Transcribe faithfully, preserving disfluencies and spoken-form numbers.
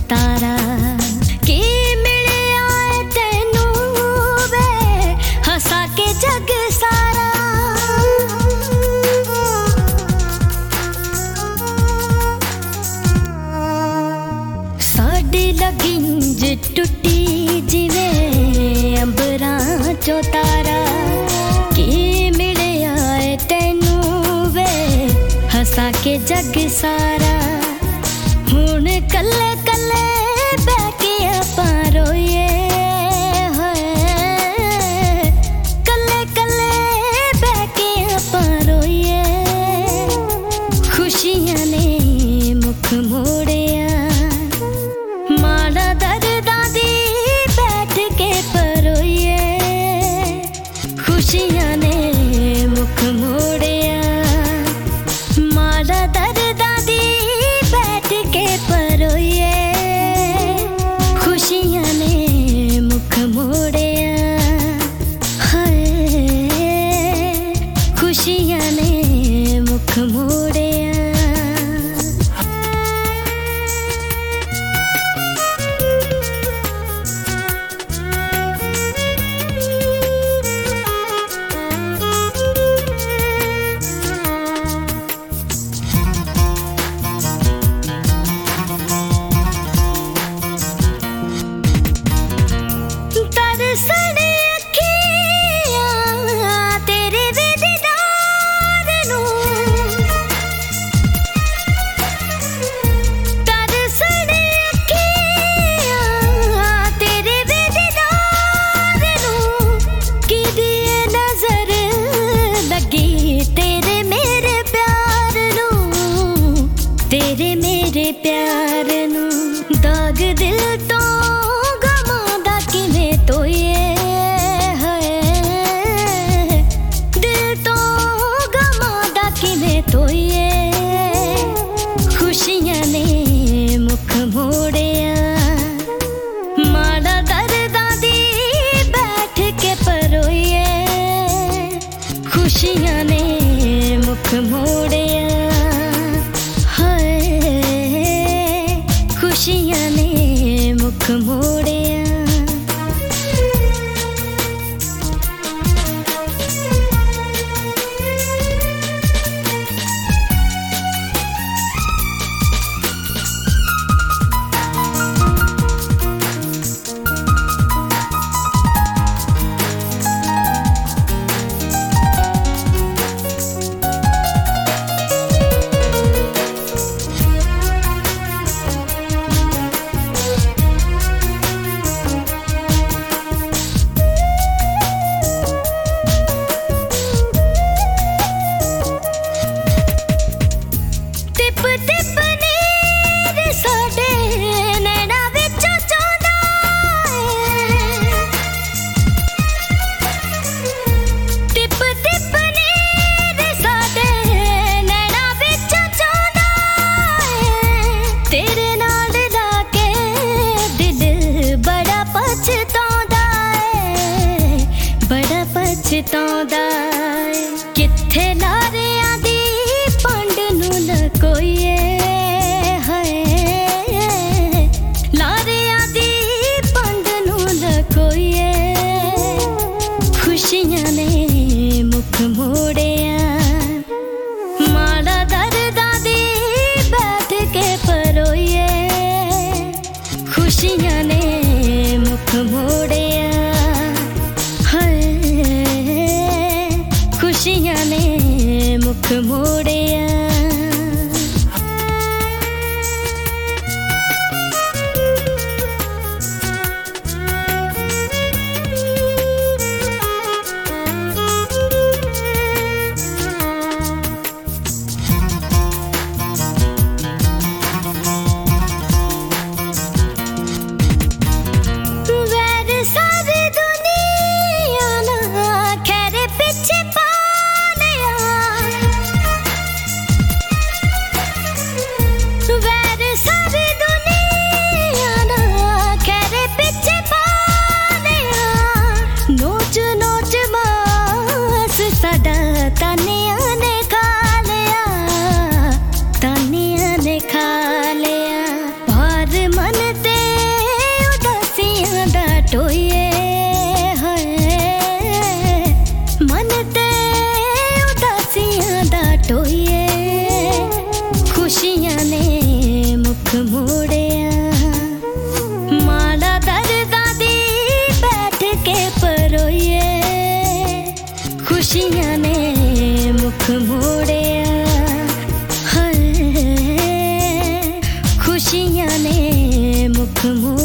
तारा की मिलिया तैनू वे हसा के जग सारा। साडी लगिंज टुटी जिवें अंबरां चो तारा की मिलिया तैनू वे हसा के जग सारा। हुण कल्ले कल्ले बैके आपां रोइए कल्ले कल्ले बैके आपां रोइए। खुशियां ने मुख मोड़िया माड़ा दर्दां दी बैठ के परोइए। खुशियां ने मुख मोड़िया माड़ा दर्दां दी बैठ के परोइए। खुशियां ने मुख मोड़िया हाय खुशियां ने मुख मोड़िया। तरसने अखियां तेरे वे दीदार नूं तरसने अखियां तेरे वे दीदार नूं किदी नजर लगी तेरे मेरे प्यार नूं तेरे मेरे प्यार नूं। दाग दिल तो खुशियां ने मुख मोड़िया माड़ा दर्दां दी बैठ के परोइए। खुशियां ने मुख मोड़िया हाय खुशियां ने मुख मोड़िया। किथे लारियां दी पंड नूं लकोइए हाय लारियां दी पंड नूं लकोइए। खुशियां ने मुख मोड़िया माड़ा दर्दां दी बैठ के परोइए। खुशियां ने मुख मोड़िया हाय खुशियां ने मुख मोर